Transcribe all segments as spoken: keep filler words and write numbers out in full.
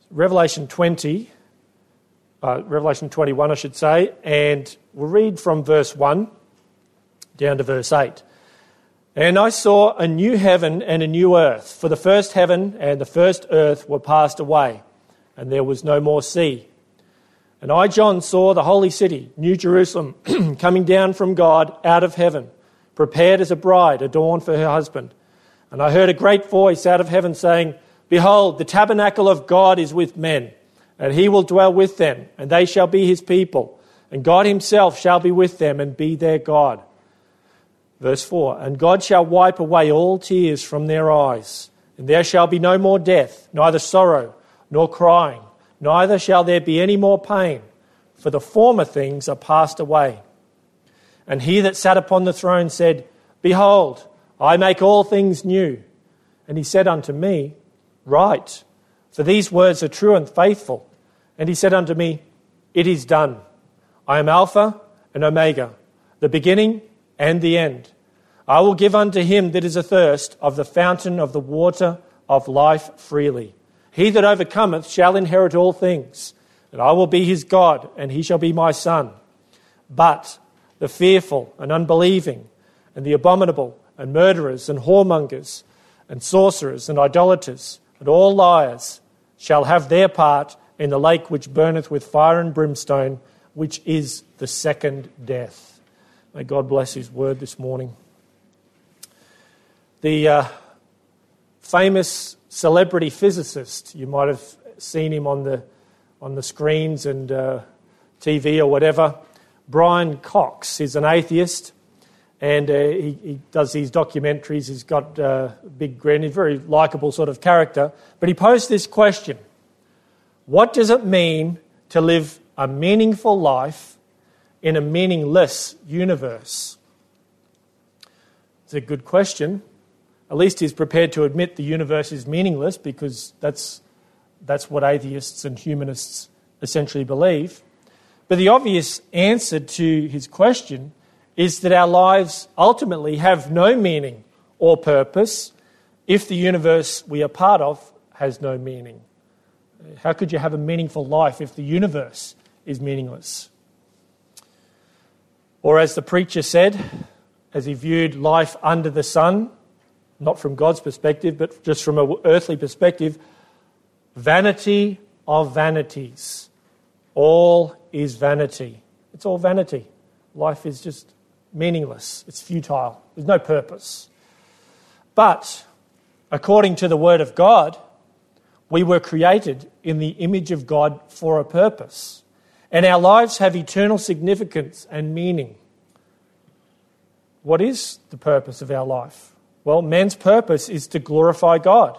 Revelation twenty, uh, Revelation twenty-one, I should say, and we'll read from verse one down to verse eight. And I saw a new heaven and a new earth, for the first heaven and the first earth were passed away, and there was no more sea. And I, John, saw the holy city, New Jerusalem, coming down from God out of heaven, prepared as a bride adorned for her husband. And I heard a great voice out of heaven saying, Behold, the tabernacle of God is with men, and he will dwell with them, and they shall be his people, and God himself shall be with them and be their God. Verse four, And God shall wipe away all tears from their eyes, and there shall be no more death, neither sorrow nor crying, neither shall there be any more pain, for the former things are passed away. And he that sat upon the throne said, Behold, I make all things new. And he said unto me, Write, for these words are true and faithful. And he said unto me, It is done. I am Alpha and Omega, the beginning and the end. I will give unto him that is athirst of the fountain of the water of life freely. He that overcometh shall inherit all things, and I will be his God, and he shall be my son. But the fearful and unbelieving, and the abominable, and murderers, and whoremongers, and sorcerers, and idolaters, and all liars shall have their part in the lake which burneth with fire and brimstone, which is the second death. May God bless his word this morning. The uh, famous celebrity physicist, you might have seen him on the on the screens and uh, T V or whatever, Brian Cox. He's an atheist, and uh, he, he does these documentaries. He's got uh, a big grin. He's a very likeable sort of character. But he posed this question: what does it mean to live a meaningful life in a meaningless universe? It's a good question. At least he's prepared to admit the universe is meaningless, because that's that's what atheists and humanists essentially believe. But the obvious answer to his question is that our lives ultimately have no meaning or purpose if the universe we are part of has no meaning. How could you have a meaningful life if the universe is meaningless? Or as the preacher said, as he viewed life under the sun, not from God's perspective, but just from an earthly perspective, vanity of vanities. All is vanity. It's all vanity. Life is just meaningless. It's futile. There's no purpose. But according to the Word of God, we were created in the image of God for a purpose. And our lives have eternal significance and meaning. What is the purpose of our life? Well, man's purpose is to glorify God.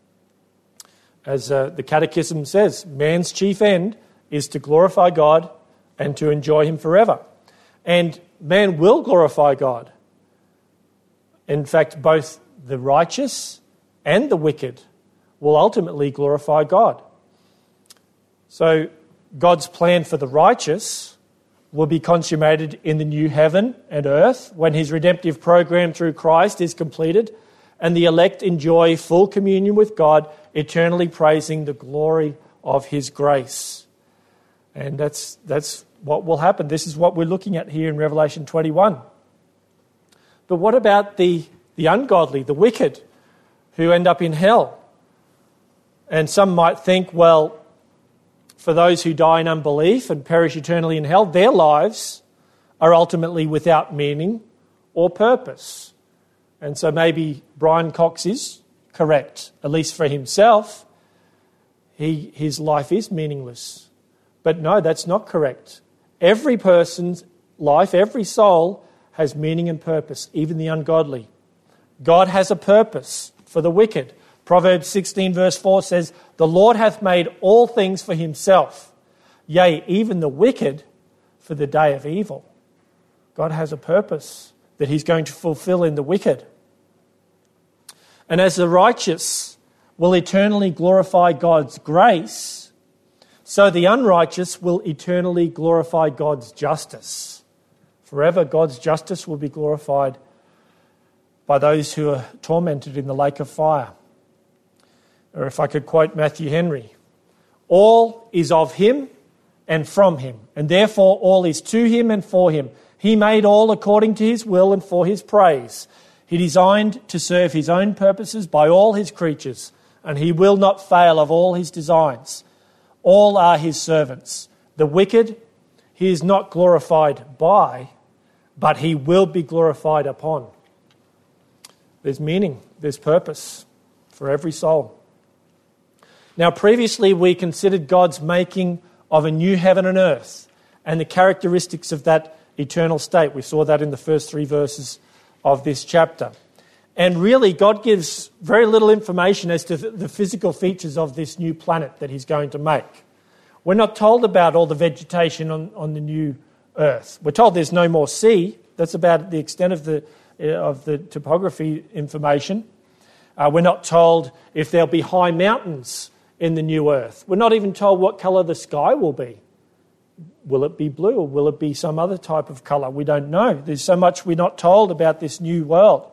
As uh, the Catechism says, man's chief end is to glorify God and to enjoy him forever. And man will glorify God. In fact, both the righteous and the wicked will ultimately glorify God. So God's plan for the righteous will be consummated in the new heaven and earth when his redemptive program through Christ is completed and the elect enjoy full communion with God, eternally praising the glory of his grace. And that's that's what will happen. This is what we're looking at here in Revelation twenty-one. But what about the, the ungodly, the wicked, who end up in hell? And some might think, well, for those who die in unbelief and perish eternally in hell, their lives are ultimately without meaning or purpose. And so maybe Brian Cox is correct, at least for himself. He, his life is meaningless. But no, that's not correct. Every person's life, every soul has meaning and purpose, even the ungodly. God has a purpose for the wicked. Proverbs sixteen verse four says, The Lord hath made all things for himself, yea, even the wicked for the day of evil. God has a purpose that he's going to fulfill in the wicked. And as the righteous will eternally glorify God's grace, so the unrighteous will eternally glorify God's justice. Forever, God's justice will be glorified by those who are tormented in the lake of fire. Or if I could quote Matthew Henry, All is of him and from him, and therefore all is to him and for him. He made all according to his will and for his praise. He designed to serve his own purposes by all his creatures, and he will not fail of all his designs. All are his servants. The wicked he is not glorified by, but he will be glorified upon. There's meaning, there's purpose for every soul. Now, previously we considered God's making of a new heaven and earth and the characteristics of that eternal state. We saw that in the first three verses of this chapter. And really, God gives very little information as to the physical features of this new planet that he's going to make. We're not told about all the vegetation on, on the new earth. We're told there's no more sea. That's about the extent of the, uh, of the topography information. Uh, we're not told if there'll be high mountains in the new earth. We're not even told what colour the sky will be. Will it be blue or will it be some other type of colour? We don't know. There's so much we're not told about this new world.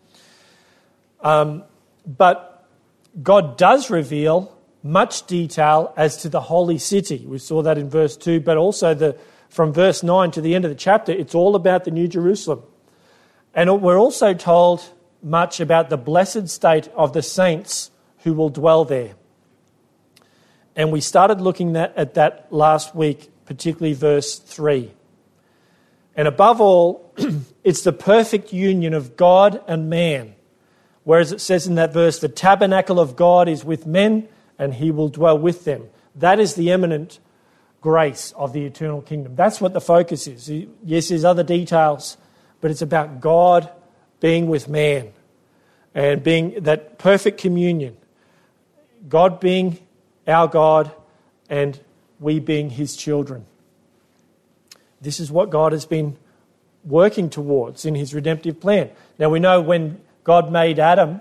Um, but God does reveal much detail as to the holy city. We saw that in verse two, but also the from verse nine to the end of the chapter, it's all about the New Jerusalem. And we're also told much about the blessed state of the saints who will dwell there. And we started looking at, at that last week, particularly verse three. And above all, it's the perfect union of God and man. Whereas it says in that verse, the tabernacle of God is with men and he will dwell with them. That is the eminent grace of the eternal kingdom. That's what the focus is. Yes, there's other details, but it's about God being with man and being that perfect communion. God being our God and we being his children. This is what God has been working towards in his redemptive plan. Now we know when God made Adam,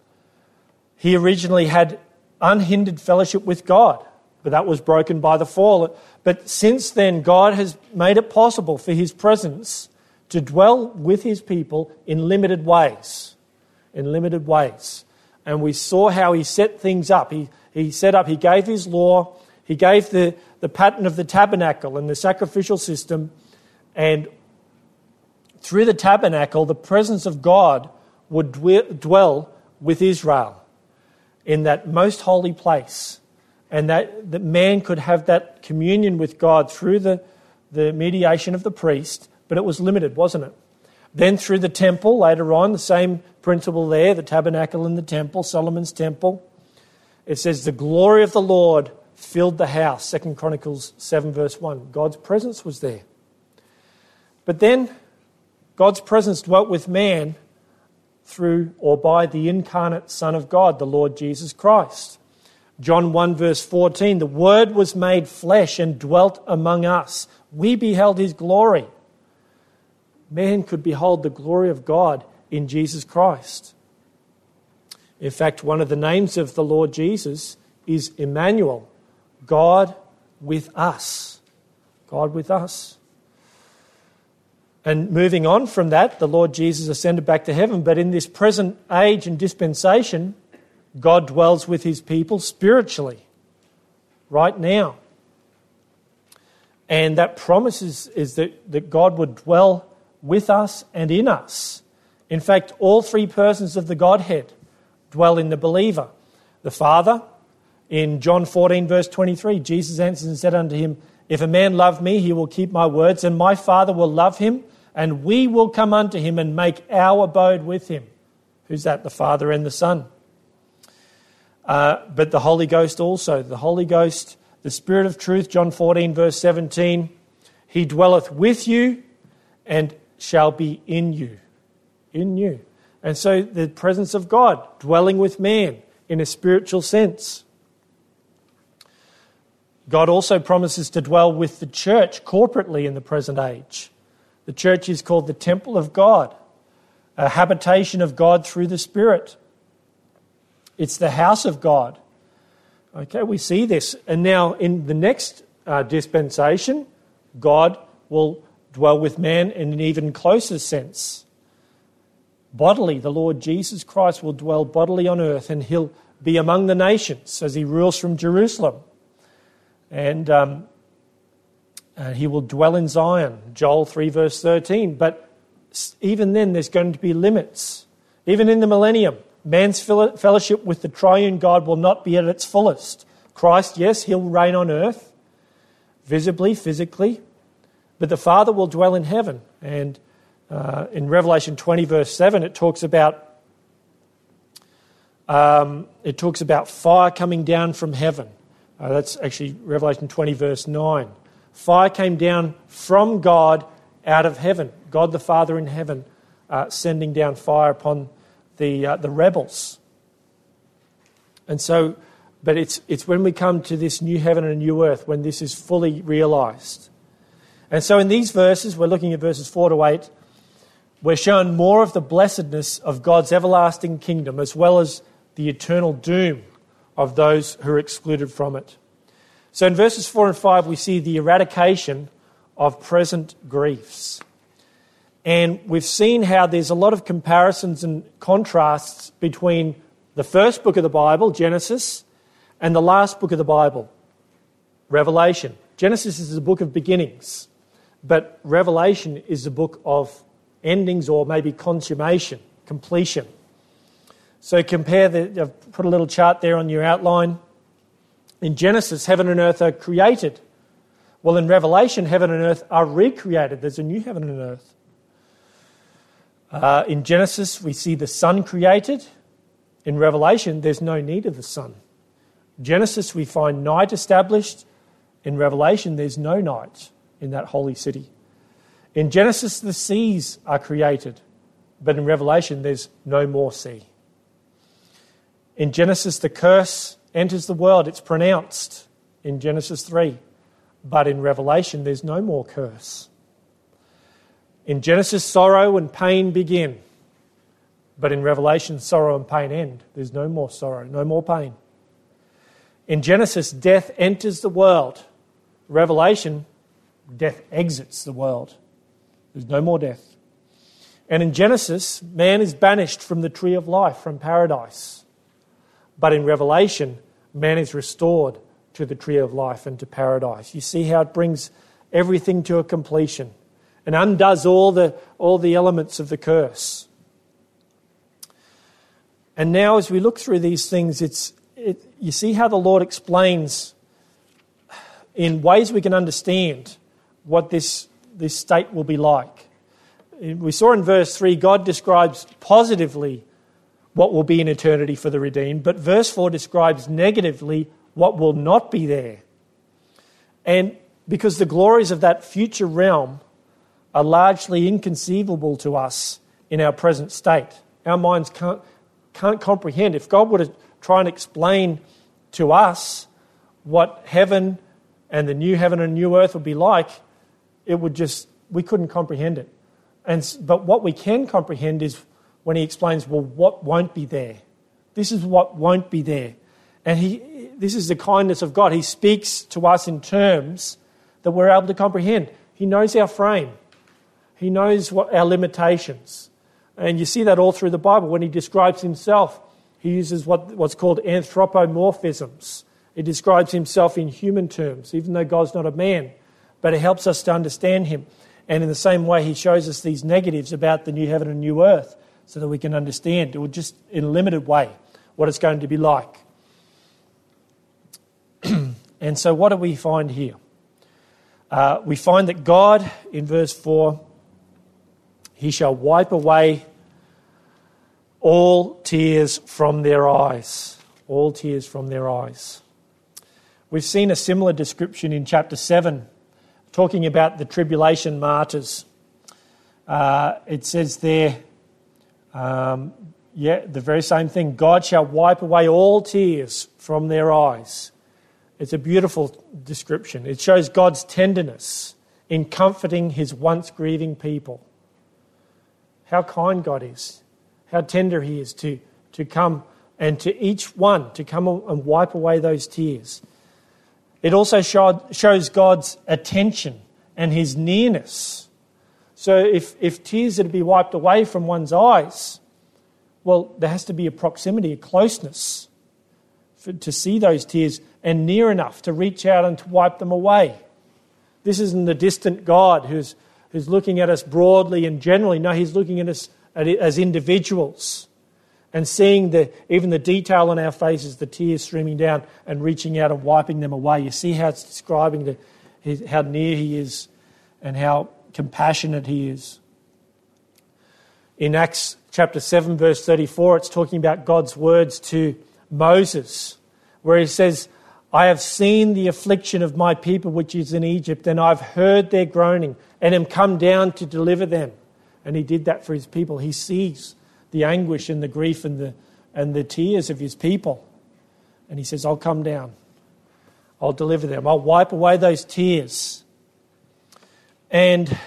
he originally had unhindered fellowship with God, but that was broken by the fall. But since then, God has made it possible for his presence to dwell with his people in limited ways, in limited ways. And we saw how he set things up. He, he set up, he gave his law, he gave the, the pattern of the tabernacle and the sacrificial system, and through the tabernacle, the presence of God would dwell with Israel in that most holy place, and that, that man could have that communion with God through the, the mediation of the priest, but it was limited, wasn't it? Then through the temple, later on, the same principle there, the tabernacle and the temple, Solomon's temple. It says, the glory of the Lord filled the house, Second Chronicles seven verse one. God's presence was there. But then God's presence dwelt with man through or by the incarnate Son of God, the Lord Jesus Christ. John one verse fourteen, the Word was made flesh and dwelt among us. We beheld his glory. Man could behold the glory of God in Jesus Christ. In fact, one of the names of the Lord Jesus is Emmanuel, God with us. God with us. And moving on from that, the Lord Jesus ascended back to heaven, but in this present age and dispensation, God dwells with his people spiritually, right now. And that promise is, is that, that God would dwell with us and in us. In fact, all three persons of the Godhead dwell in the believer. The Father, in John fourteen verse twenty-three, Jesus answered and said unto him, if a man love me, he will keep my words, and my Father will love him, and we will come unto him and make our abode with him. Who's that? The Father and the Son. Uh, but the Holy Ghost also. The Holy Ghost, the Spirit of truth, John fourteen verse seventeen, he dwelleth with you and shall be in you. In you. And so the presence of God dwelling with man in a spiritual sense. God also promises to dwell with the church corporately in the present age. The church is called the temple of God, a habitation of God through the Spirit. It's the house of God. Okay, we see this. And now in the next uh, dispensation, God will dwell with man in an even closer sense. Bodily, the Lord Jesus Christ will dwell bodily on earth, and he'll be among the nations as he rules from Jerusalem. And um, uh, he will dwell in Zion, Joel three verse thirteen. But even then there's going to be limits. Even in the millennium, man's fellowship with the triune God will not be at its fullest. Christ, yes, he'll reign on earth, visibly, physically, but the Father will dwell in heaven. And uh, in Revelation twenty verse seven, it talks about um, it talks about fire coming down from heaven. Uh, that's actually Revelation twenty verse nine. Fire came down from God out of heaven. God the Father in heaven uh, sending down fire upon the uh, the rebels. And so, but it's it's when we come to this new heaven and new earth when this is fully realised. And so in these verses, we're looking at verses four to eight, we're shown more of the blessedness of God's everlasting kingdom as well as the eternal doom of those who are excluded from it. So in verses four and five, we see the eradication of present griefs. And we've seen how there's a lot of comparisons and contrasts between the first book of the Bible, Genesis, and the last book of the Bible, Revelation. Genesis is a book of beginnings, but Revelation is a book of endings or maybe consummation, completion. So compare the, I've put a little chart there on your outline. In Genesis, heaven and earth are created. Well, in Revelation, heaven and earth are recreated. There's a new heaven and earth. Uh, in Genesis, we see the sun created. In Revelation, there's no need of the sun. Genesis, we find night established. In Revelation, there's no night in that holy city. In Genesis, the seas are created. But in Revelation, there's no more sea. In Genesis, the curse enters the world. It's pronounced in Genesis three. But in Revelation, there's no more curse. In Genesis, sorrow and pain begin. But in Revelation, sorrow and pain end. There's no more sorrow, no more pain. In Genesis, death enters the world. Revelation, death exits the world. There's no more death. And in Genesis, man is banished from the tree of life, from paradise. But in Revelation, man is restored to the tree of life and to paradise. You see how it brings everything to a completion and undoes all the, all the elements of the curse. And now as we look through these things, it's it, you see how the Lord explains in ways we can understand what this, this state will be like. We saw in verse three, God describes positively what will be in eternity for the redeemed, but verse four describes negatively what will not be there. And because the glories of that future realm are largely inconceivable to us in our present state. Our minds can't, can't comprehend. If God were to try and explain to us what heaven and the new heaven and new earth would be like, it would just, we couldn't comprehend it. And but what we can comprehend is when he explains, well, what won't be there? This is what won't be there. And he, this is the kindness of God. He speaks to us in terms that we're able to comprehend. He knows our frame. He knows what our limitations. And you see that all through the Bible. When he describes himself, he uses what, what's called anthropomorphisms. He describes himself in human terms, even though God's not a man. But it helps us to understand him. And in the same way, he shows us these negatives about the new heaven and new earth so that we can understand, or just in a limited way, what it's going to be like. And so what do we find here? Uh, we find that God, in verse four, he shall wipe away all tears from their eyes. All tears from their eyes. We've seen a similar description in chapter seven, talking about the tribulation martyrs. Uh, it says there, um, yeah, the very same thing. God shall wipe away all tears from their eyes. It's a beautiful description. It shows God's tenderness in comforting his once grieving people. How kind God is. How tender he is to, to come and to each one to come and wipe away those tears. It also showed, shows God's attention and his nearness. So if, if tears are to be wiped away from one's eyes, well, there has to be a proximity, a closeness for, to see those tears and near enough to reach out and to wipe them away. This isn't a distant God who's, who's looking at us broadly and generally. No, he's looking at us as individuals and seeing the, even the detail on our faces, the tears streaming down and reaching out and wiping them away. You see how it's describing the, his, how near he is and how compassionate he is. In Acts chapter seven, verse thirty-four, it's talking about God's words to Moses, where he says, I have seen the affliction of my people which is in Egypt, and I've heard their groaning, and am come down to deliver them. And he did that for his people. He sees the anguish and the grief and the, and the tears of his people. And he says, I'll come down. I'll deliver them. I'll wipe away those tears. And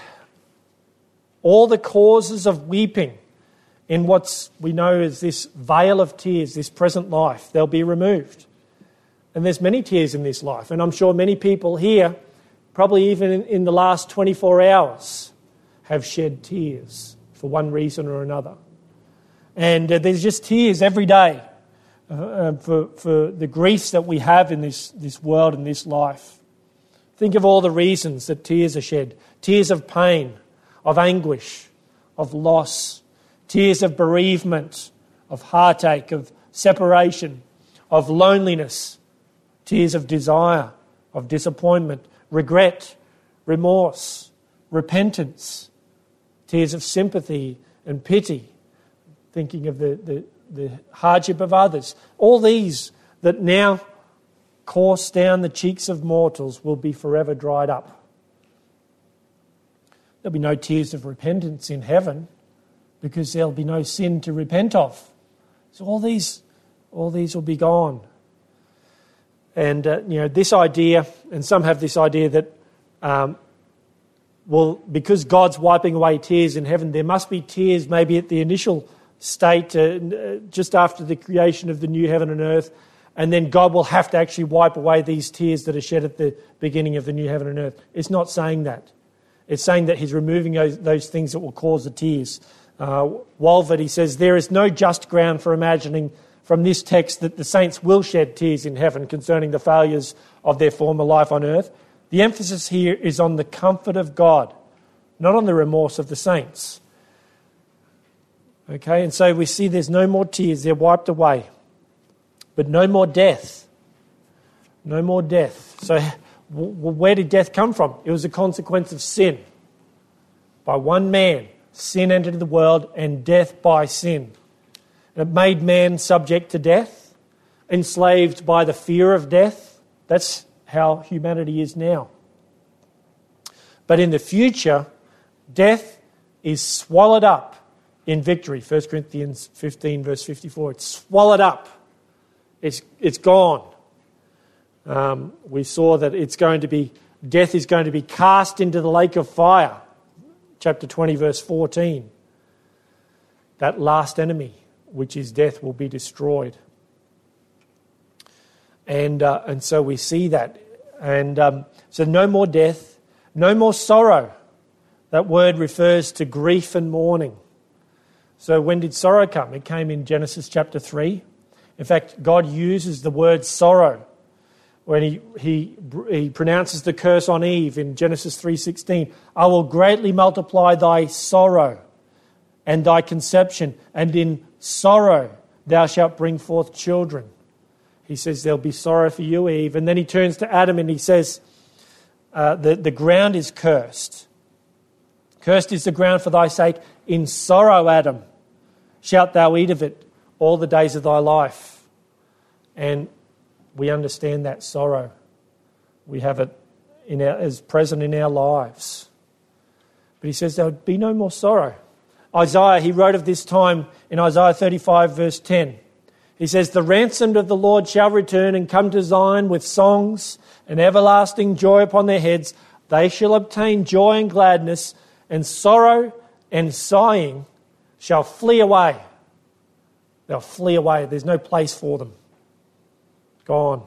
all the causes of weeping in what we know as this veil of tears, this present life, they'll be removed. And there's many tears in this life. And I'm sure many people here, probably even in, in the last twenty-four hours, have shed tears for one reason or another. And uh, there's just tears every day uh, uh, for, for the griefs that we have in this, this world and this life. Think of all the reasons that tears are shed. Tears of pain, of anguish, of loss, tears of bereavement, of heartache, of separation, of loneliness, tears of desire, of disappointment, regret, remorse, repentance, tears of sympathy and pity, thinking of the, the, the hardship of others. All these that now course down the cheeks of mortals will be forever dried up. There'll be no tears of repentance in heaven because there'll be no sin to repent of. So all these, all these will be gone. And, uh, you know, this idea, and some have this idea that, um, well, because God's wiping away tears in heaven, there must be tears maybe at the initial state, uh, just after the creation of the new heaven and earth, and then God will have to actually wipe away these tears that are shed at the beginning of the new heaven and earth. It's not saying that. It's saying that he's removing those, those things that will cause the tears. Uh, Walford, he says, there is no just ground for imagining from this text that the saints will shed tears in heaven concerning the failures of their former life on earth. The emphasis here is on the comfort of God, not on the remorse of the saints. Okay, and so we see there's no more tears, they're wiped away. But no more death. No more death. So where did death come from? It was a consequence of sin. By one man, sin entered the world, and death by sin. It made man subject to death, enslaved by the fear of death. That's how humanity is now. But in the future, death is swallowed up in victory. First Corinthians fifteen, verse fifty-four. It's swallowed up. It's, it's gone. Um, we saw that it's going to be, death is going to be cast into the lake of fire. Chapter twenty, verse fourteen. That last enemy, which is death, will be destroyed. And uh, and so we see that. And um, so no more death, no more sorrow. That word refers to grief and mourning. So when did sorrow come? It came in Genesis chapter three. In fact, God uses the word sorrow when he, he, he pronounces the curse on Eve in Genesis three sixteen. I will greatly multiply thy sorrow and thy conception, and in sorrow thou shalt bring forth children. He says there'll be sorrow for you, Eve. And then he turns to Adam and he says, uh, the, the ground is cursed. Cursed is the ground for thy sake. In sorrow, Adam, shalt thou eat of it all the days of thy life. And we understand that sorrow. We have it in our, as present in our lives. But he says there would be no more sorrow. Isaiah, he wrote of this time in Isaiah thirty-five, verse ten. He says, the ransomed of the Lord shall return and come to Zion with songs and everlasting joy upon their heads. They shall obtain joy and gladness, and sorrow and sighing shall flee away. They'll flee away. There's no place for them. Gone.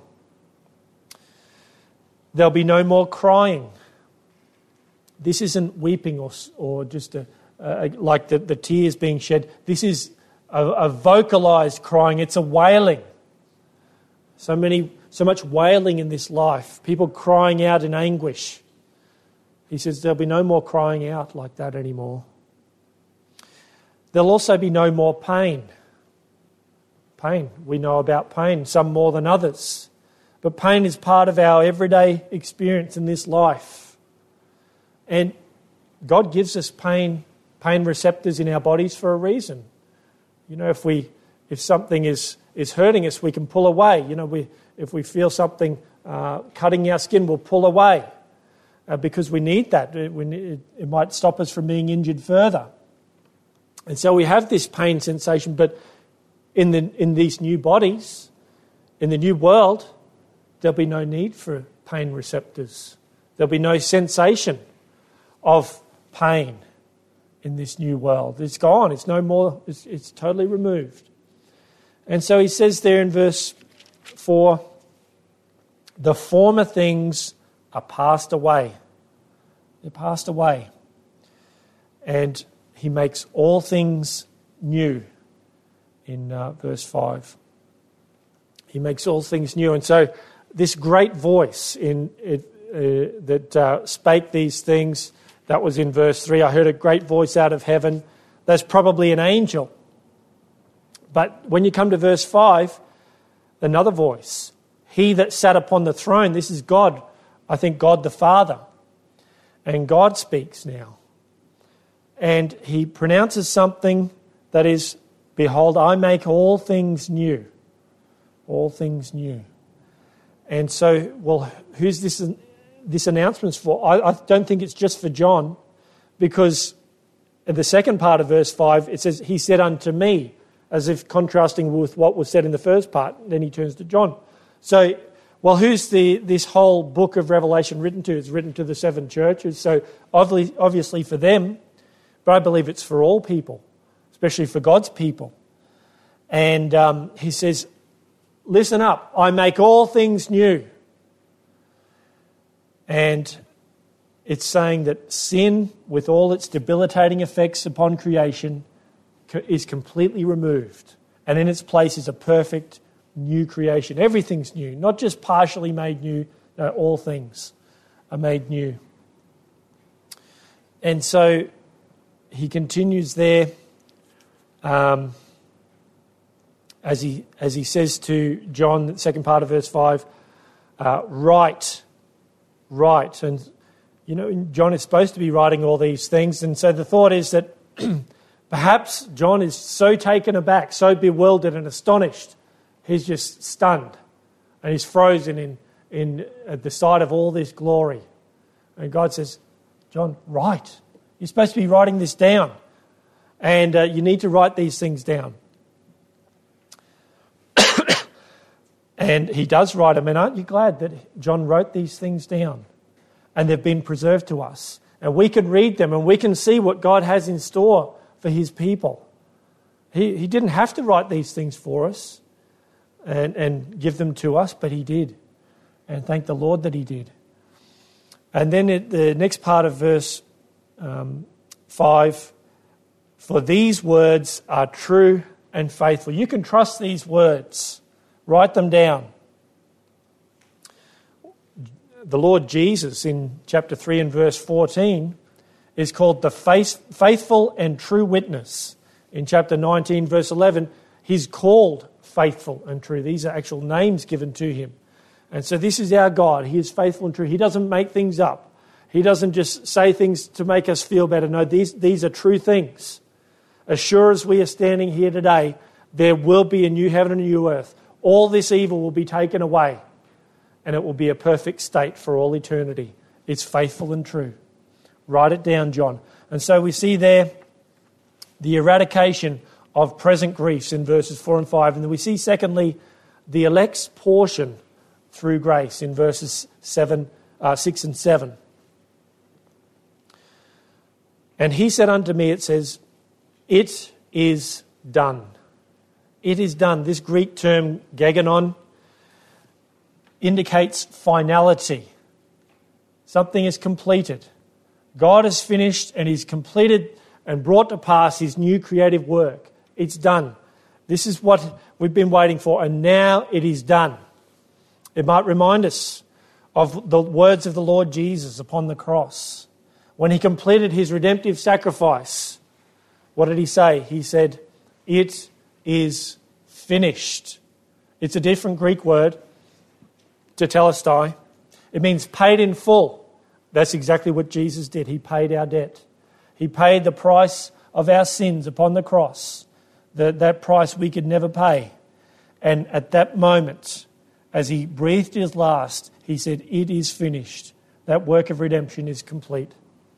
There'll be no more crying. This isn't weeping or, or just a, uh, like the, the tears being shed. This is a, a vocalized crying. It's a wailing. So many so much wailing in this life, people crying out in anguish. He says there'll be no more crying out like that anymore. There'll also be no more pain. Pain. We know about pain, some more than others. But pain is part of our everyday experience in this life. And God gives us pain, pain receptors in our bodies for a reason. You know, if we, if something is, is hurting us, we can pull away. You know, we, if we feel something uh, cutting our skin, we'll pull away uh, because we need that. It, we need, it might stop us from being injured further. And so we have this pain sensation, but in the in these new bodies, in the new world, there'll be no need for pain receptors. There'll be no sensation of pain in this new world. It's gone. It's no more. It's, it's totally removed. And so he says there in verse four, the former things are passed away. They're passed away. And he makes all things new in uh, verse five. He makes all things new. And so this great voice in it, uh, that uh, spake these things, that was in verse three. I heard a great voice out of heaven. That's probably an angel. But when you come to verse five, another voice. He that sat upon the throne, this is God, I think God the Father. And God speaks now. And he pronounces something that is, behold, I make all things new. All things new. And so, well, who's this this announcement for? I, I don't think it's just for John, because in the second part of verse five, it says, he said unto me, as if contrasting with what was said in the first part. Then he turns to John. So, well, who's the this whole book of Revelation written to? It's written to the seven churches. So obviously, obviously for them, but I believe it's for all people, especially for God's people. And um, he says, listen up, I make all things new. And it's saying that sin, with all its debilitating effects upon creation, is completely removed. And in its place is a perfect new creation. Everything's new, not just partially made new, no, all things are made new. And so he continues there um, as he as he says to John, the second part of verse five, uh, write, write. And, you know, John is supposed to be writing all these things. And so the thought is that perhaps John is so taken aback, so bewildered and astonished, he's just stunned. And he's frozen in, in at the sight of all this glory. And God says, John, write. You're supposed to be writing this down. And uh, you need to write these things down. And he does write them. And aren't you glad that John wrote these things down? And they've been preserved to us. And we can read them and we can see what God has in store for his people. He, he didn't have to write these things for us and, and give them to us, but he did. And thank the Lord that he did. And then it, the next part of verse um, five, for these words are true and faithful. You can trust these words. Write them down. The Lord Jesus in chapter three and verse fourteen is called the faithful and true witness. In chapter nineteen, verse eleven, he's called faithful and true. These are actual names given to him. And so this is our God. He is faithful and true. He doesn't make things up. He doesn't just say things to make us feel better. No, these, these are true things. As sure as we are standing here today, there will be a new heaven and a new earth. All this evil will be taken away, and it will be a perfect state for all eternity. It's faithful and true. Write it down, John. And so we see there the eradication of present griefs in verses four and five. And then we see, secondly, the elect's portion through grace in verses seven, uh, six and seven. And he said unto me, it says, it is done. It is done. This Greek term, gegonon, indicates finality. Something is completed. God has finished and he's completed and brought to pass his new creative work. It's done. This is what we've been waiting for, and now it is done. It might remind us of the words of the Lord Jesus upon the cross. When he completed his redemptive sacrifice, what did he say? He said, "It is finished." It's a different Greek word, tetelestai. It means paid in full. That's exactly what Jesus did. He paid our debt. He paid the price of our sins upon the cross, the, that price we could never pay. And at that moment, as he breathed his last, he said, "It is finished." That work of redemption is complete.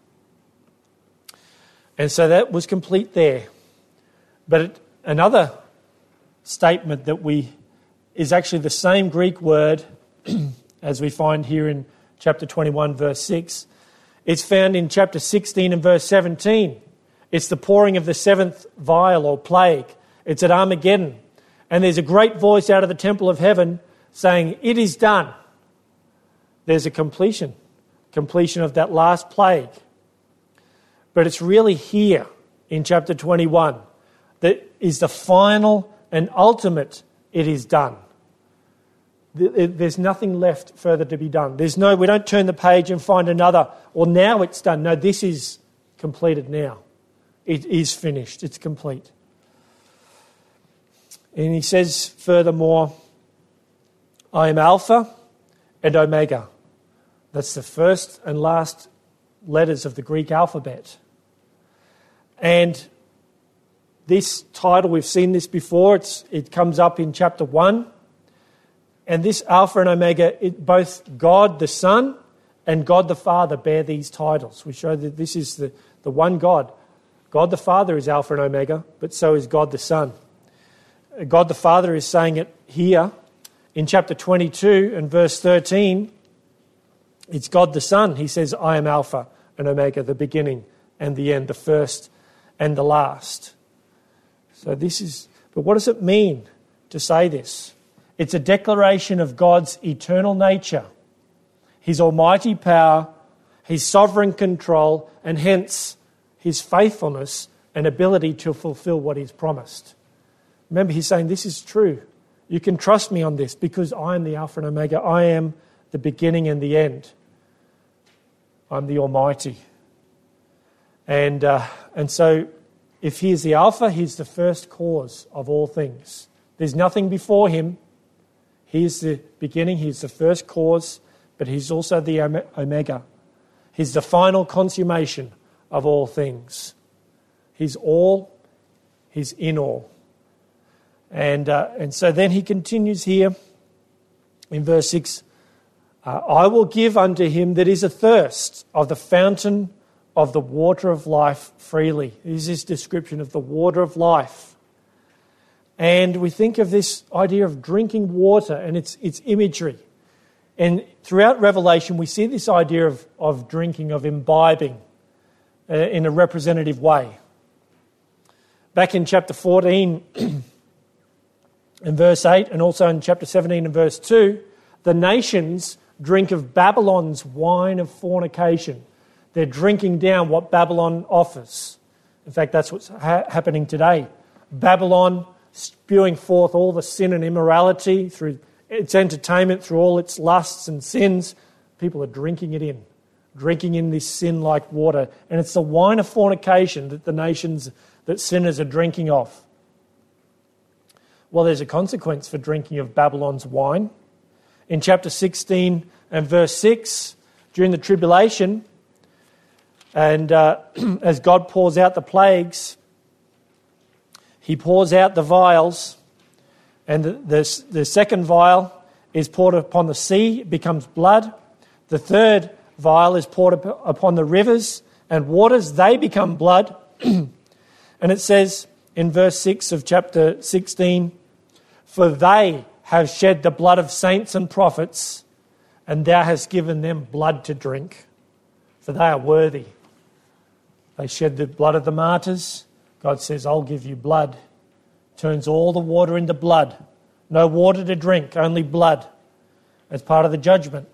And so that was complete there. But it, another statement that we is actually the same Greek word as we find here in chapter twenty-one, verse six. It's found in chapter sixteen and verse seventeen. It's the pouring of the seventh vial or plague. It's at Armageddon. And there's a great voice out of the temple of heaven saying, "It is done." There's a completion, completion of that last plague. But it's really here in chapter twenty-one that is the final and ultimate "it is done." There's nothing left further to be done. There's no, we don't turn the page and find another, or now it's done. No, this is completed now. It is finished. It's complete. And he says furthermore, "I am Alpha and Omega." That's the first and last letters of the Greek alphabet. And this title, we've seen this before, it's, it comes up in chapter one. And this Alpha and Omega, it, both God the Son and God the Father bear these titles. We show that this is the, the one God. God the Father is Alpha and Omega, but so is God the Son. God the Father is saying it here in chapter twenty-two and verse thirteen. It's God the Son. He says, "I am Alpha and Omega, the beginning and the end, the first and the last." So this is, but what does it mean to say this? It's a declaration of God's eternal nature, his almighty power, his sovereign control, and hence his faithfulness and ability to fulfill what he's promised. Remember, he's saying, this is true. You can trust me on this because I am the Alpha and Omega. I am the beginning and the end. I'm the Almighty. And, uh, and so if he is the Alpha, he's the first cause of all things. There's nothing before him. He is the beginning, he's the first cause, but he's also the Omega. He's the final consummation of all things. He's all, he's in all. And uh, and so then he continues here in verse six, uh, "I will give unto him that is athirst of the fountain of the water of life freely." This is his description of the water of life. And we think of this idea of drinking water and its its imagery. And throughout Revelation, we see this idea of, of drinking, of imbibing uh, in a representative way. Back in chapter fourteen and verse eight, and also in chapter seventeen and verse two, the nations drink of Babylon's wine of fornication. They're drinking down what Babylon offers. In fact, that's what's ha- happening today. Babylon spewing forth all the sin and immorality through its entertainment, through all its lusts and sins. People are drinking it in, drinking in this sin like water. And it's the wine of fornication that the nations, that sinners are drinking of. Well, there's a consequence for drinking of Babylon's wine. In chapter sixteen and verse six, during the tribulation, and uh, as God pours out the plagues, he pours out the vials, and the, the, the second vial is poured upon the sea, it becomes blood. The third vial is poured upon the rivers and waters, they become blood. And it says in verse six of chapter sixteen, "For they have shed the blood of saints and prophets, and thou hast given them blood to drink, for they are worthy." They shed the blood of the martyrs. God says, "I'll give you blood." Turns all the water into blood. No water to drink, only blood, as part of the judgment.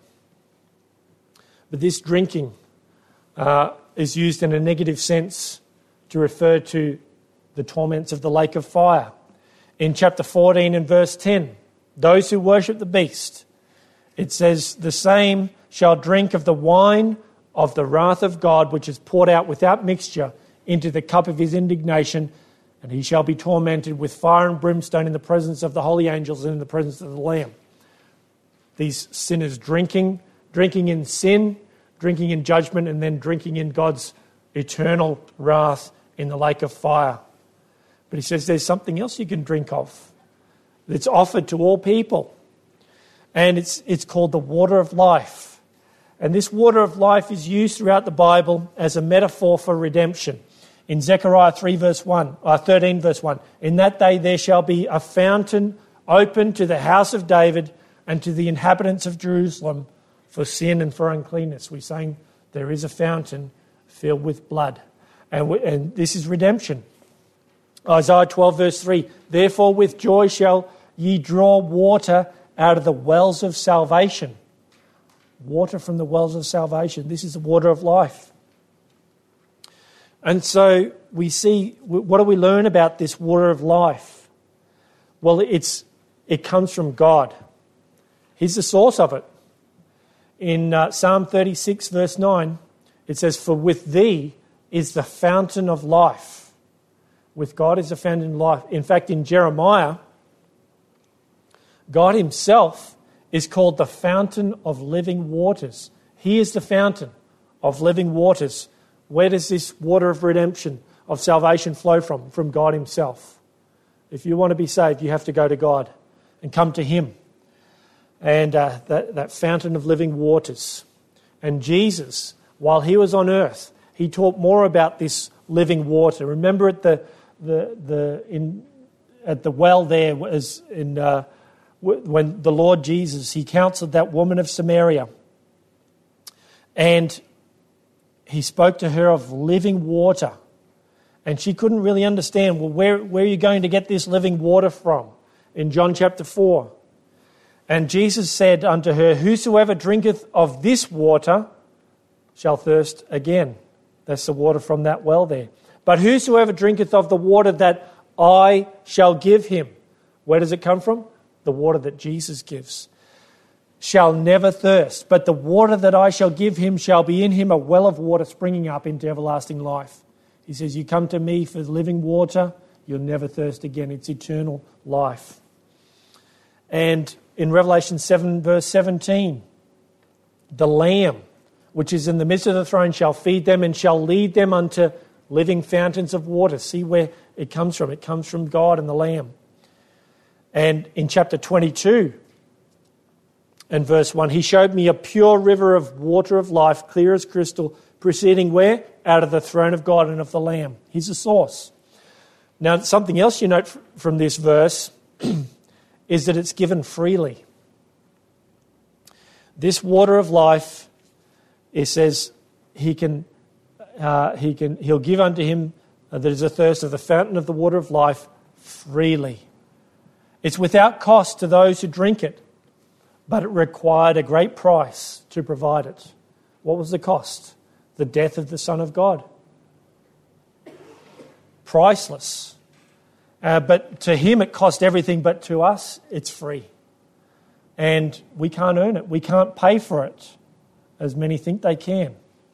But this drinking uh, is used in a negative sense to refer to the torments of the lake of fire. In chapter fourteen and verse ten, those who worship the beast It says, the same shall drink of the wine of the wrath of God, which is poured out without mixture into the cup of his indignation, and he shall be tormented with fire and brimstone in the presence of the holy angels and in the presence of the Lamb. These sinners drinking, drinking in sin, drinking in judgment, and then drinking in God's eternal wrath in the lake of fire. But he says there's something else you can drink of that's offered to all people. And it's it's called the water of life. And this water of life is used throughout the Bible as a metaphor for redemption. In Zechariah three verse one, uh, thirteen verse one, in that day there shall be a fountain open to the house of David and to the inhabitants of Jerusalem for sin and for uncleanness. We're saying there is a fountain filled with blood. And, we, and this is redemption. Isaiah twelve verse three, therefore with joy shall ye draw water out of the wells of salvation. Water from the wells of salvation. This is the water of life. And so we see, what do we learn about this water of life? Well, it's it comes from God. He's the source of it. In uh, Psalm thirty-six verse nine, it says, for with thee is the fountain of life. With God is the fountain of life. In fact, in Jeremiah, God himself is called the fountain of living waters. He is the fountain of living waters. Where does this water of redemption, of salvation flow from? From God himself. If you want to be saved, you have to go to God and come to him. And uh, that, that fountain of living waters. And Jesus, while he was on earth, he taught more about this living water. Remember at the the the in at the well there was in uh, when the Lord Jesus, he counseled that woman of Samaria, and he spoke to her of living water, and she couldn't really understand. Well, where where are you going to get this living water from? In John chapter four, and Jesus said unto her, whosoever drinketh of this water shall thirst again. That's the water from that well there. But whosoever drinketh of the water that I shall give him, where does it come from? The water that Jesus gives, shall never thirst. But the water that I shall give him shall be in him a well of water springing up into everlasting life. He says, you come to me for living water, you'll never thirst again. It's eternal life. And in Revelation seven verse seventeen, the Lamb, which is in the midst of the throne, shall feed them and shall lead them unto living fountains of water. See where it comes from. It comes from God and the Lamb. And in chapter twenty-two and verse one, he showed me a pure river of water of life, clear as crystal, proceeding where? Out of the throne of God and of the Lamb. He's the source. Now, something else you note from this verse is that it's given freely. This water of life, it says, he can, uh, he can, he'll give unto him uh, that is a thirst of the fountain of the water of life freely. It's without cost to those who drink it, but it required a great price to provide it. What was the cost? The death of the Son of God. Priceless. Uh, but to him it cost everything, but to us it's free. And we can't earn it. We can't pay for it, as many think they can.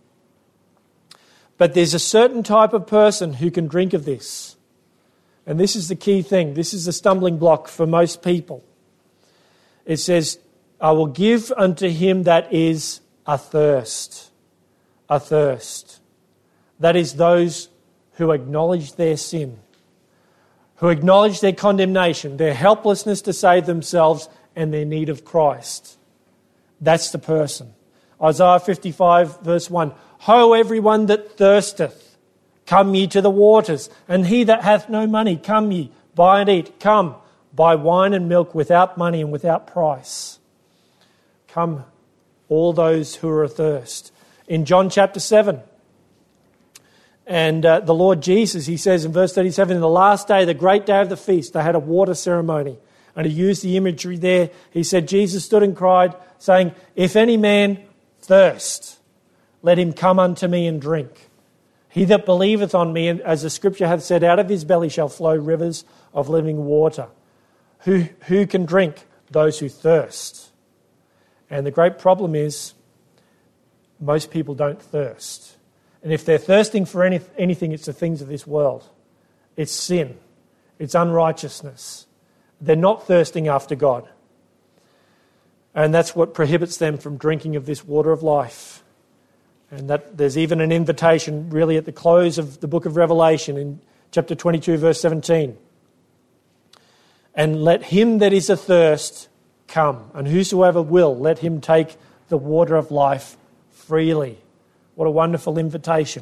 But there's a certain type of person who can drink of this. And this is the key thing. This is the stumbling block for most people. It says, I will give unto him that is athirst. Athirst. That is those who acknowledge their sin, who acknowledge their condemnation, their helplessness to save themselves, and their need of Christ. That's the person. Isaiah fifty-five verse one, Ho, everyone that thirsteth, come ye to the waters, and he that hath no money, come ye, buy and eat. Come, buy wine and milk without money and without price. Come, all those who are athirst. In John chapter seven, and uh, the Lord Jesus, he says in verse thirty-seven, in the last day, the great day of the feast, they had a water ceremony. And he used the imagery there. He said, Jesus stood and cried, saying, if any man thirst, let him come unto me and drink. He that believeth on me, as the scripture hath said, out of his belly shall flow rivers of living water. Who, who can drink? Those who thirst. And the great problem is most people don't thirst. And if they're thirsting for any, anything, it's the things of this world. It's sin. It's unrighteousness. They're not thirsting after God. And that's what prohibits them from drinking of this water of life. And that there's even an invitation really at the close of the book of Revelation in chapter twenty-two, verse seventeen. And let him that is athirst come, and whosoever will, let him take the water of life freely. What a wonderful invitation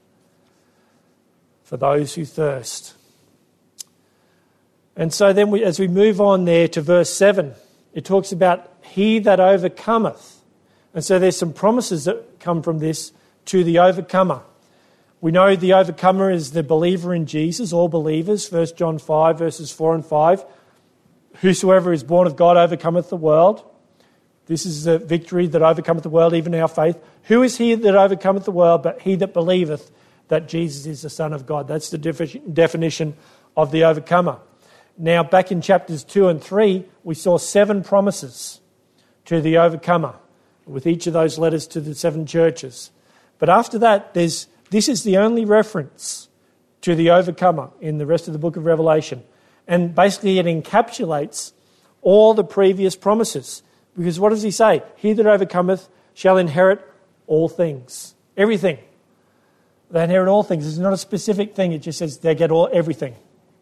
for those who thirst. And so then we, as we move on there to verse seven, it talks about he that overcometh. And so there's some promises that come from this to the overcomer. We know the overcomer is the believer in Jesus, all believers, First John five, verses four and five. Whosoever is born of God overcometh the world. This is the victory that overcometh the world, even our faith. Who is he that overcometh the world but he that believeth that Jesus is the Son of God? That's the defi- definition of the overcomer. Now, back in chapters two and three, we saw seven promises to the overcomer, with each of those letters to the seven churches. But after that, there's this is the only reference to the overcomer in the rest of the book of Revelation. And basically it encapsulates all the previous promises. Because what does he say? He that overcometh shall inherit all things. Everything. They inherit all things. It's not a specific thing. It just says they get all everything.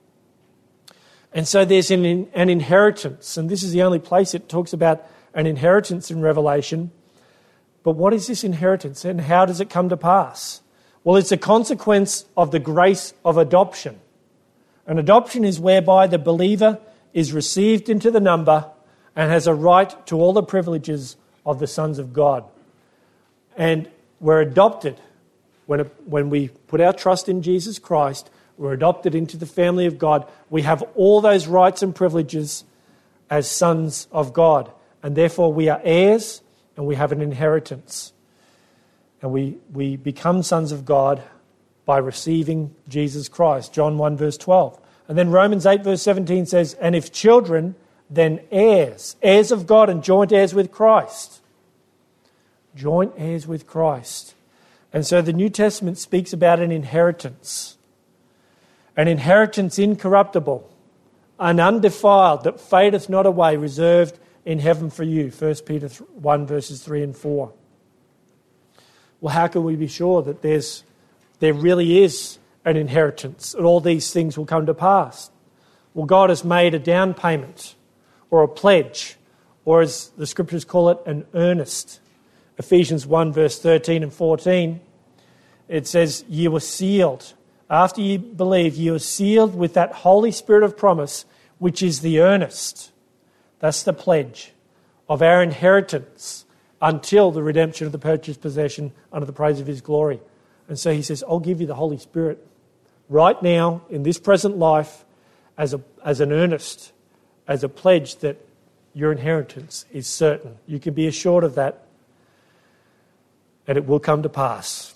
And so there's an, an inheritance. And this is the only place it talks about an inheritance in Revelation. But what is this inheritance and how does it come to pass? Well, it's a consequence of the grace of adoption. An adoption is whereby the believer is received into the number and has a right to all the privileges of the sons of God. And we're adopted when, when we put our trust in Jesus Christ. We're adopted into the family of God. We have all those rights and privileges as sons of God. And therefore we are heirs and we have an inheritance. And we, we become sons of God by receiving Jesus Christ. John one verse twelve. And then Romans eight verse seventeen says, and if children, then heirs. Heirs of God and joint heirs with Christ. Joint heirs with Christ. And so the New Testament speaks about an inheritance. An inheritance incorruptible and undefiled that fadeth not away, reserved in heaven for you. First Peter one verses three and four. Well, how can we be sure that there's there really is an inheritance and all these things will come to pass? Well, God has made a down payment or a pledge, or as the scriptures call it, an earnest. Ephesians one verse thirteen and fourteen, it says, ye were sealed. After you believe, you are sealed with that Holy Spirit of promise, which is the earnest. That's the pledge of our inheritance until the redemption of the purchased possession under the praise of his glory. And so he says, I'll give you the Holy Spirit right now in this present life as a as an earnest, as a pledge that your inheritance is certain. You can be assured of that, and it will come to pass.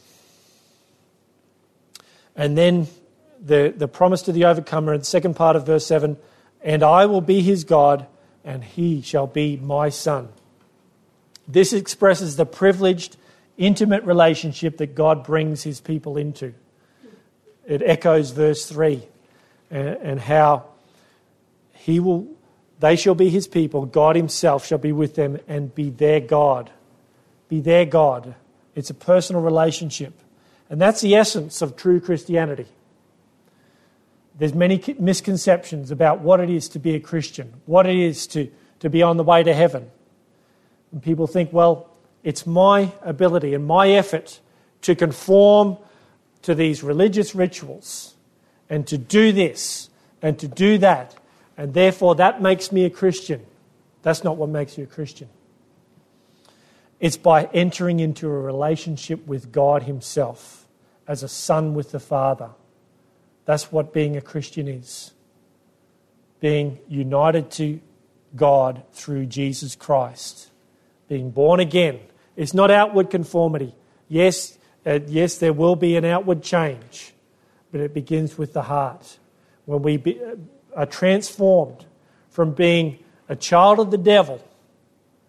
And then the, the promise to the overcomer in the second part of verse seven, and I will be his God, and he shall be my son. This expresses the privileged, intimate relationship that God brings his people into. It echoes verse three, and, and how he will, they shall be his people, God himself shall be with them and be their God. Be their God. It's a personal relationship. And that's the essence of true Christianity. There's many misconceptions about what it is to be a Christian, what it is to, to be on the way to heaven. And people think, well, it's my ability and my effort to conform to these religious rituals and to do this and to do that, and therefore that makes me a Christian. That's not what makes you a Christian. It's by entering into a relationship with God himself as a son with the Father. That's what being a Christian is. Being united to God through Jesus Christ. Being born again. It's not outward conformity. Yes, uh, yes, there will be an outward change, but it begins with the heart. When we be, uh, are transformed from being a child of the devil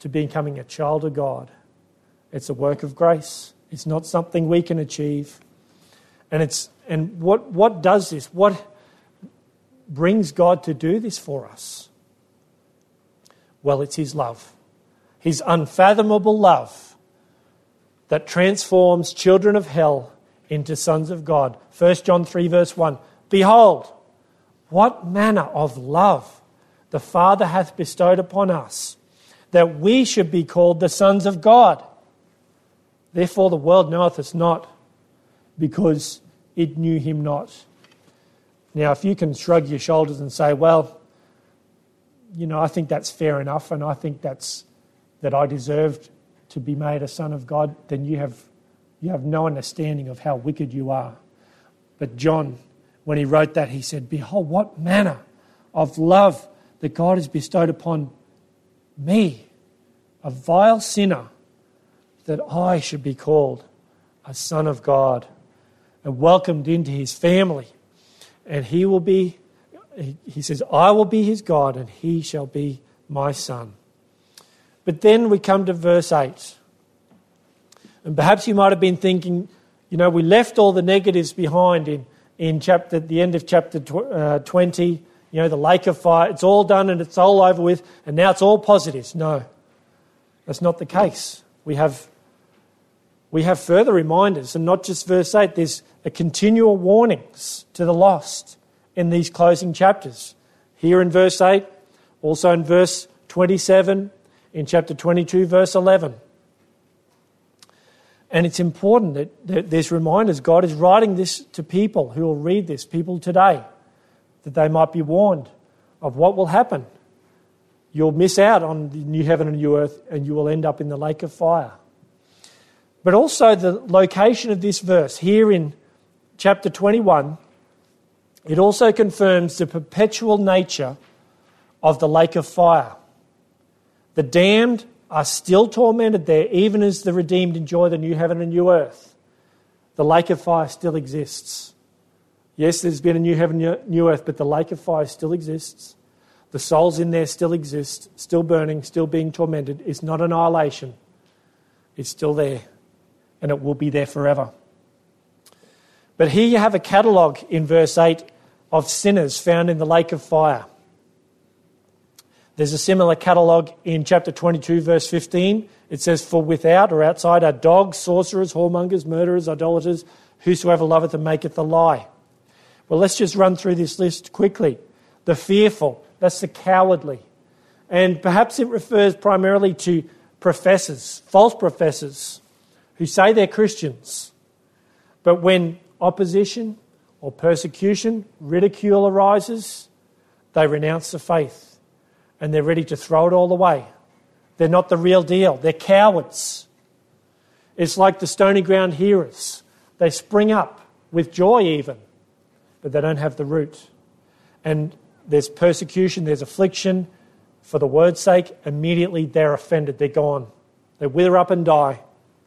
to becoming a child of God. It's a work of grace. It's not something we can achieve. And it's and what, what does this? What brings God to do this for us? Well, it's his love. His unfathomable love that transforms children of hell into sons of God. First John three verse one. Behold, what manner of love the Father hath bestowed upon us, that we should be called the sons of God. Therefore the world knoweth us not, because it knew him not. Now, if you can shrug your shoulders and say, well, you know, I think that's fair enough, and I think that's that I deserved to be made a son of God, then you have you have no understanding of how wicked you are. But John, when he wrote that, he said, behold, what manner of love that God has bestowed upon me, a vile sinner, that I should be called a son of God and welcomed into his family. And he will be, he says, I will be his God and he shall be my son. But then we come to verse eight. And perhaps you might have been thinking, you know, we left all the negatives behind in, in chapter, the end of chapter twenty, you know, the lake of fire. It's all done and it's all over with, and now it's all positives. No, that's not the case. We have we have further reminders, and not just verse eight. There's a continual warnings to the lost in these closing chapters. Here in verse eight, also in verse twenty-seven, in chapter twenty-two, verse eleven. And it's important that, that there's reminders. God is writing this to people who will read this, people today, that they might be warned of what will happen. You'll miss out on the new heaven and new earth, and you will end up in the lake of fire. But also the location of this verse, here in chapter twenty-one, it also confirms the perpetual nature of the lake of fire. The damned are still tormented there, even as the redeemed enjoy the new heaven and new earth. The lake of fire still exists. Yes, there's been a new heaven and new earth, but the lake of fire still exists. The souls in there still exist, still burning, still being tormented. It's not annihilation. It's still there, and it will be there forever. But here you have a catalogue in verse eight of sinners found in the lake of fire. There's a similar catalogue in chapter twenty-two, verse fifteen. It says, for without or outside are dogs, sorcerers, whoremongers, murderers, idolaters, whosoever loveth and maketh a lie. Well, let's just run through this list quickly. The fearful, that's the cowardly. And perhaps it refers primarily to professors, false professors, who say they're Christians. But when opposition or persecution, ridicule arises, they renounce the faith. And they're ready to throw it all away. They're not the real deal. They're cowards. It's like the stony ground hearers. They spring up with joy even, but they don't have the root. And there's persecution, there's affliction for the word's sake. Immediately they're offended. They're gone. They wither up and die.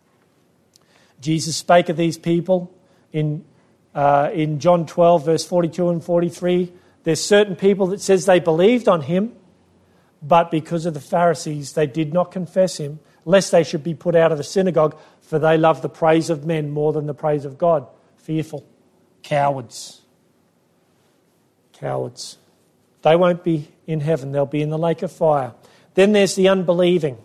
Jesus spake of these people in, uh, in John twelve, verse forty-two and forty-three. There's certain people that says they believed on him, but because of the Pharisees, they did not confess him, lest they should be put out of the synagogue, for they love the praise of men more than the praise of God. Fearful. Cowards. Cowards. They won't be in heaven. They'll be in the lake of fire. Then there's the unbelieving.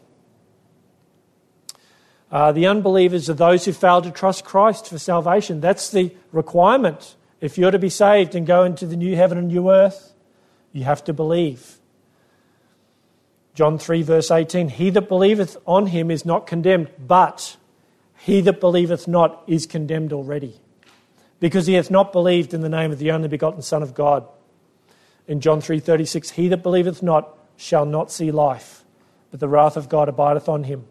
Uh, the unbelievers are those who fail to trust Christ for salvation. That's the requirement. If you're to be saved and go into the new heaven and new earth, you have to believe. John three, verse eighteen, he that believeth on him is not condemned, but he that believeth not is condemned already, because he hath not believed in the name of the only begotten Son of God. In John three thirty-six, he that believeth not shall not see life, but the wrath of God abideth on him.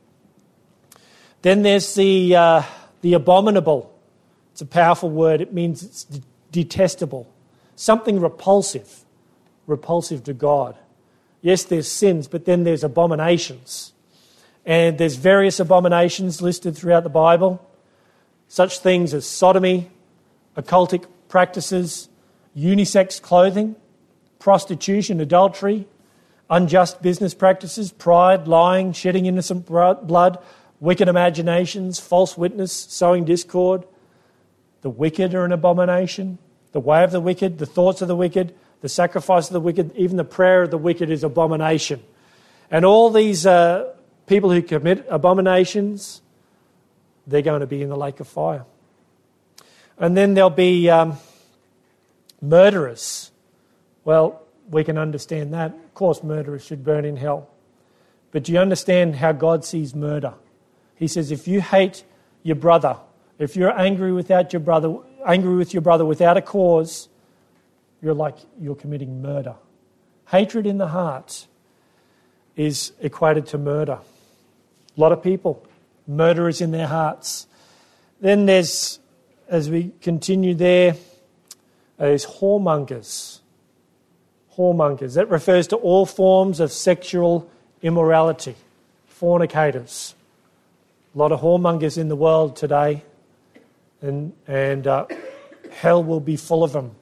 Then there's the, uh, the abominable. It's a powerful word. It means it's d- detestable. Something repulsive. Repulsive to God. Yes, there's sins, but then there's abominations. And there's various abominations listed throughout the Bible. Such things as sodomy, occultic practices, unisex clothing, prostitution, adultery, unjust business practices, pride, lying, shedding innocent blood, wicked imaginations, false witness, sowing discord. The wicked are an abomination. The way of the wicked, the thoughts of the wicked, the sacrifice of the wicked, even the prayer of the wicked is abomination. And all these uh, people who commit abominations, they're going to be in the lake of fire. And then there'll be um, murderers. Well, we can understand that. Of course, murderers should burn in hell. But do you understand how God sees murder? He says, if you hate your brother, if you're angry without your brother, angry with your brother without a cause, you're like you're committing murder. Hatred in the heart is equated to murder. A lot of people, murderers in their hearts. Then there's, as we continue there, there's whoremongers. Whoremongers. That refers to all forms of sexual immorality. Fornicators. A lot of whoremongers in the world today, and, and uh, hell will be full of them.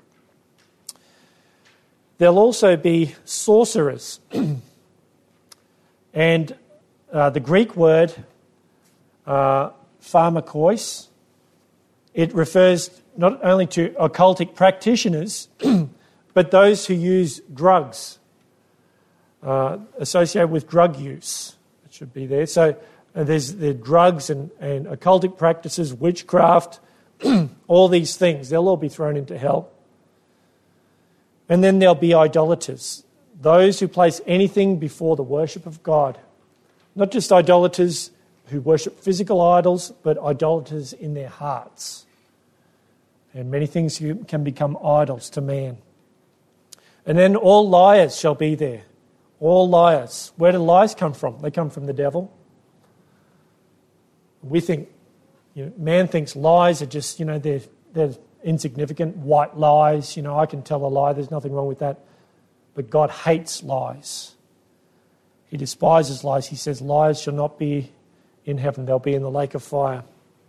There'll also be sorcerers. And uh, the Greek word, uh, pharmakois, it refers not only to occultic practitioners, but those who use drugs, uh, associated with drug use. It should be there. So uh, there's the drugs and, and occultic practices, witchcraft, all these things. They'll all be thrown into hell. And then there'll be idolaters, those who place anything before the worship of God. Not just idolaters who worship physical idols, but idolaters in their hearts. And many things can become idols to man. And then all liars shall be there. All liars. Where do lies come from? They come from the devil. We think, you know, man thinks lies are just, you know, they're, they're insignificant, white lies. You know, I can tell a lie, there's nothing wrong with that. But God hates lies. He despises lies. He says lies shall not be in heaven. They'll be in the lake of fire.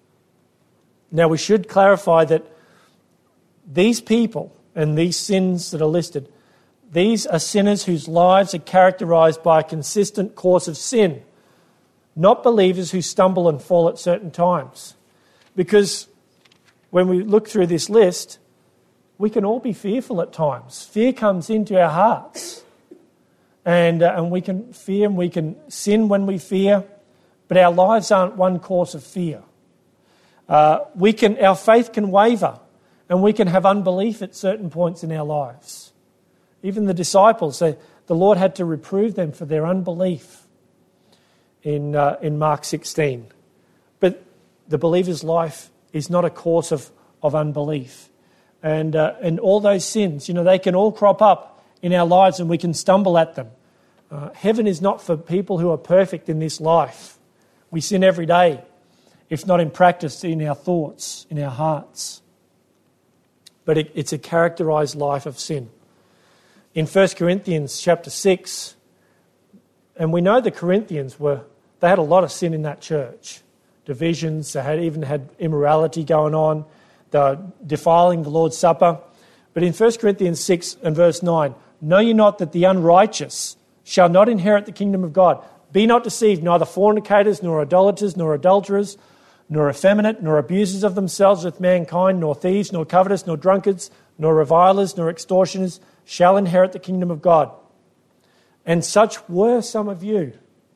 Now we should clarify that these people and these sins that are listed, these are sinners whose lives are characterised by a consistent course of sin, not believers who stumble and fall at certain times. Because when we look through this list, we can all be fearful at times. Fear comes into our hearts. And, uh, and we can fear and we can sin when we fear, but our lives aren't one course of fear. Uh, we can, our faith can waver, and we can have unbelief at certain points in our lives. Even the disciples, they, the Lord had to reprove them for their unbelief in, uh, in Mark sixteen. But the believer's life is not a course of, of unbelief. And, uh, and all those sins, you know, they can all crop up in our lives and we can stumble at them. Uh, heaven is not for people who are perfect in this life. We sin every day, if not in practice, in our thoughts, in our hearts. But it, it's a characterised life of sin. In First Corinthians chapter six, and we know the Corinthians were, they had a lot of sin in that church. Divisions, they had even had immorality going on. They were defiling the Lord's Supper. But in First Corinthians six and verse nine, know ye not that the unrighteous shall not inherit the kingdom of God? Be not deceived, neither fornicators, nor idolaters, nor adulterers, nor effeminate, nor abusers of themselves with mankind, nor thieves, nor covetous, nor drunkards, nor revilers, nor extortioners shall inherit the kingdom of God. And such were some of you.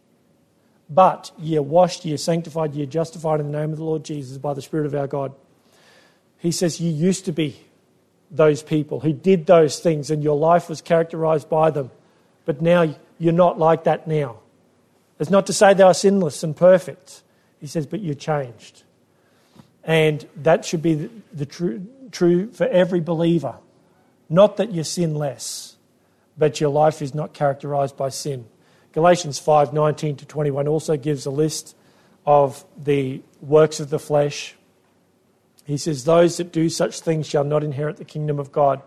But ye are washed, ye are sanctified, ye are justified in the name of the Lord Jesus by the Spirit of our God. He says you used to be those people who did those things and your life was characterised by them. But now you're not like that now. It's not to say they are sinless and perfect. He says, but you're changed. And that should be the, the true, true for every believer. Not that you sin less, but your life is not characterised by sin. Galatians five nineteen to twenty-one also gives a list of the works of the flesh. He says, those that do such things shall not inherit the kingdom of God.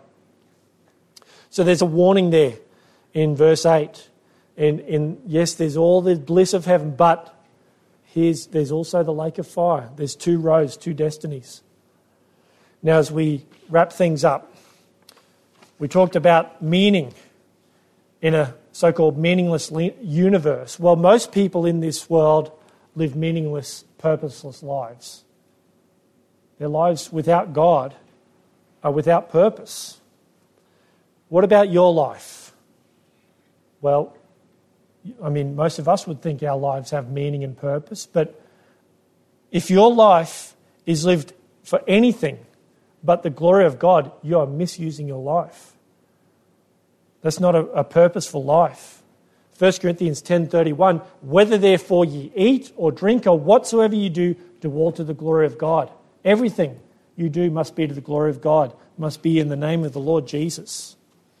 So there's a warning there in verse eight. And in, yes, there's all the bliss of heaven, but here's, there's also the lake of fire. There's two roads, two destinies. Now, as we wrap things up, we talked about meaning in a so-called meaningless universe. Well, most people in this world live meaningless, purposeless lives. Their lives without God are without purpose. What about your life? Well, I mean, most of us would think our lives have meaning and purpose, but if your life is lived for anything but the glory of God, you are misusing your life. That's not a, a purposeful life. First Corinthians ten thirty-one, whether therefore ye eat or drink or whatsoever you do, do all to the glory of God. Everything you do must be to the glory of God, must be in the name of the Lord Jesus.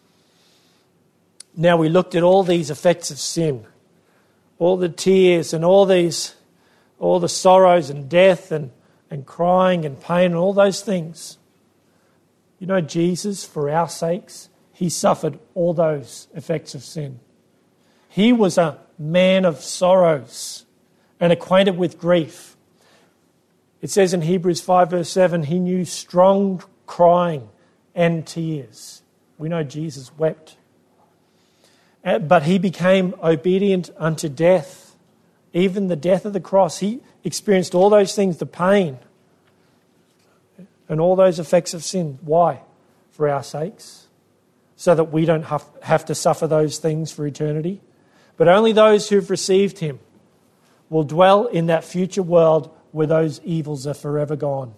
Now we looked at all these effects of sin, all the tears and all these, all the sorrows and death and, and crying and pain and all those things. You know, Jesus, for our sakes, he suffered all those effects of sin. He was a man of sorrows and acquainted with grief. It says in Hebrews five verse seven, he knew strong crying and tears. We know Jesus wept. But he became obedient unto death, even the death of the cross. He experienced all those things, the pain and all those effects of sin. Why? For our sakes, so that we don't have, have to suffer those things for eternity. But only those who've received him will dwell in that future world where those evils are forever gone.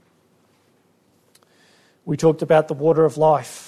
We talked about the water of life.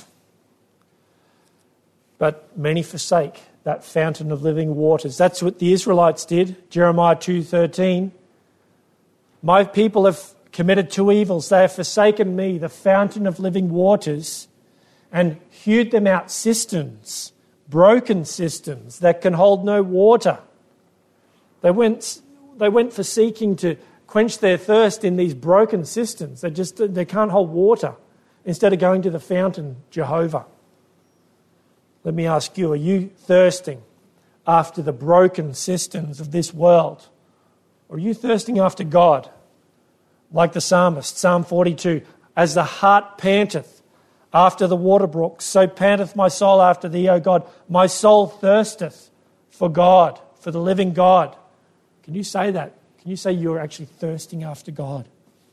But many forsake that fountain of living waters. That's what the Israelites did. Jeremiah two thirteen. My people have committed two evils. They have forsaken me, the fountain of living waters, and hewed them out cisterns, broken cisterns that can hold no water. They went, they went for seeking to quench their thirst in these broken cisterns. They just they can't hold water, instead of going to the fountain, Jehovah. Let me ask you, are you thirsting after the broken cisterns of this world? Or are you thirsting after God? Like the psalmist, Psalm forty-two, as the hart panteth after the water brooks, so panteth my soul after thee, O God. My soul thirsteth for God, for the living God. Can you say that? Can you say you're actually thirsting after God?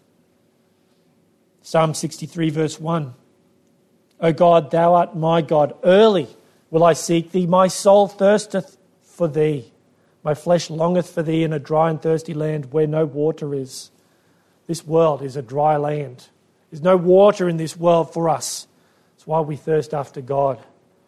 Psalm sixty-three verse one, O God, thou art my God, early will I seek thee. My soul thirsteth for thee. My flesh longeth for thee in a dry and thirsty land where no water is. This world is a dry land. There's no water in this world for us. That's why we thirst after God.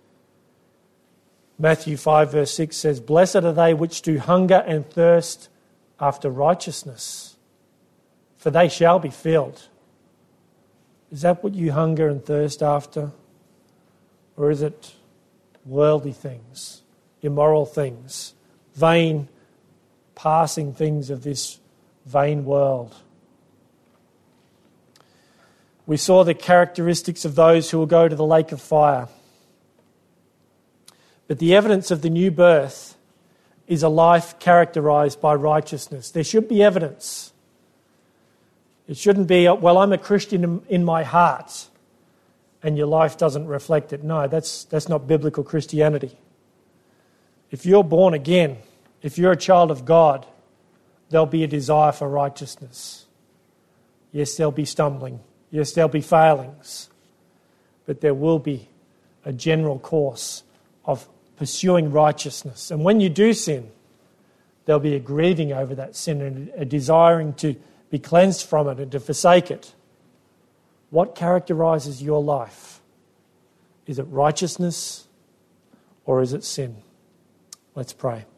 Matthew five verse six says, blessed are they which do hunger and thirst after righteousness, for they shall be filled. Is that what you hunger and thirst after? Or is it worldly things, immoral things, vain, passing things of this vain world? We saw the characteristics of those who will go to the lake of fire. But the evidence of the new birth is a life characterized by righteousness. There should be evidence. It shouldn't be, well, I'm a Christian in my heart and your life doesn't reflect it. No, that's, that's not biblical Christianity. If you're born again, if you're a child of God, there'll be a desire for righteousness. Yes, there'll be stumbling. Yes, there'll be failings. But there will be a general course of pursuing righteousness. And when you do sin, there'll be a grieving over that sin and a desiring to be cleansed from it and to forsake it. What characterizes your life? Is it righteousness or is it sin? Let's pray.